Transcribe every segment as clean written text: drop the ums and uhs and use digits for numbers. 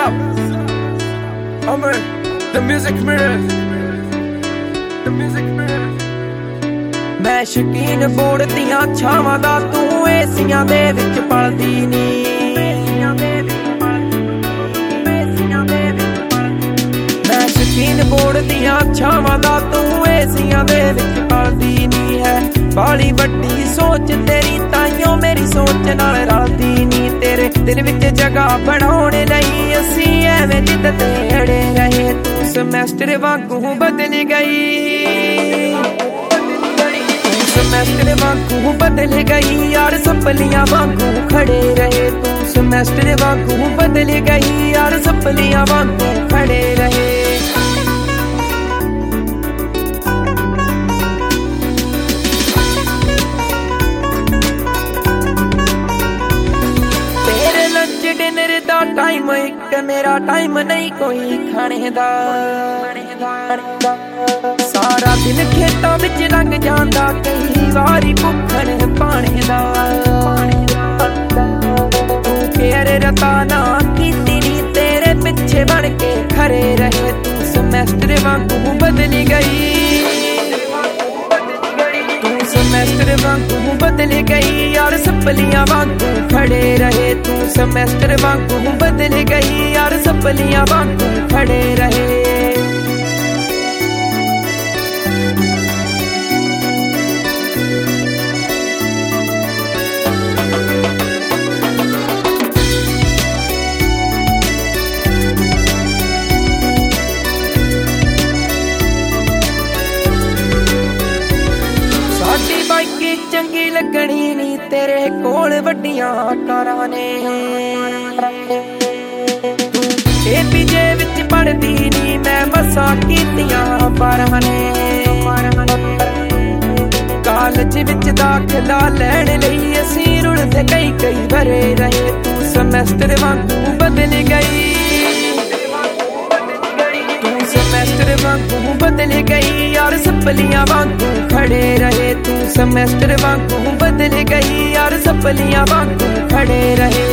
up? Omer, the music mirror. The music mirror. मैं शकीन board दियां छावां दा तू एसियां दे विच पलदी नी मैं शकीन बोर्ड दियां छावां दा तू एसियां दे विच पलदी नी है बाली वड्डी सोच तेरी ताइयों मेरी सोच नाल रलदी नी तेरे दिल विच जगह बनाउण लई असीं एवें जिद्द ते अड़े रहे तू सेमेस्टर वांगू बदल गई सेमेस्टर वांगू बदल गई यार सपलियां वांगू खड़े रहे तू सेमेस्टर वांगू बदल गई यार सपलियां वांगू खड़े रहे तेरे लंच डिनर दा टाइम एक मेरा टाइम नहीं कोई खाने दा सारा दिन खेतों विच लंघ जांदा कई वारी भुखण पाने दा तू केयर रता ना कीती नी तेरे पिछे बन के खड़े रहे तू सेमेस्टर वांगू बदल गई तू सेमेस्टर वांगू बदल गई यार सपलियां वांगू खड़े रहे तू सेमेस्टर वांगू बदल गई यार सपलियां वांगू खड़े रहे चंगी लगनी नी तेरे कोल वड्डियां कारां ने तू एपीजे विच पढ़दी नी मैं मसा कीतियां पारां ने कालेज विच दाखला लैण लई असीं रुलदे कई भरे रहे तू सेमेस्टर वांगू बदल गई सेमेस्टर वांगू बदल गई यार सपलियां वांगू खड़े रहे तू सेमेस्टर वांगू बदल गई यार सपलियां वांगू खड़े रहे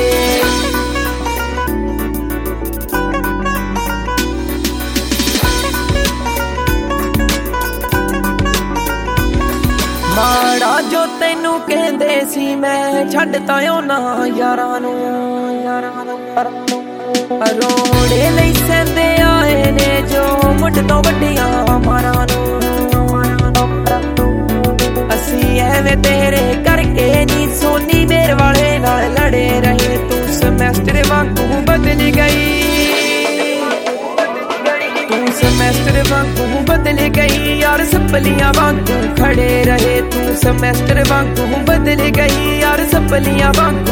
माड़ा जो तैनू कहंदे सी मैं छड्डता उन्हां यारां नूं रोड़े लई सैंदे आए ने जो मुੱਢ ਤੋਂ ਵੱਡੀਆਂ ਮਾਰਾਂ ਨੂੰ ਅਸੀਂ ਐਵੇਂ ਤੇਰੇ ਕਰਕੇ ਨੀ ਸੋਨੀ ਮੇਰ ਵਾਲੇ ਨਾਲ ਲੜੇ ਰਹੇ ਤੂੰ ਸਮੈਸਟਰ ਵਾਂਗੂ ਬਦਲ ਗਈ ਤੂੰ ਸਮੈਸਟਰ ਵਾਂਗੂ ਬਦਲ ਗਈ ਯਾਰ ਸਪਲੀਆਂ ਵਾਂਗੂ ਖੜੇ ਰਹੇ ਤੂੰ ਸਮੈਸਟਰ ਵਾਂਗੂ ਬਦਲ ਗਈ ਯਾਰ ਸਪਲੀਆਂ ਵਾਂਗੂ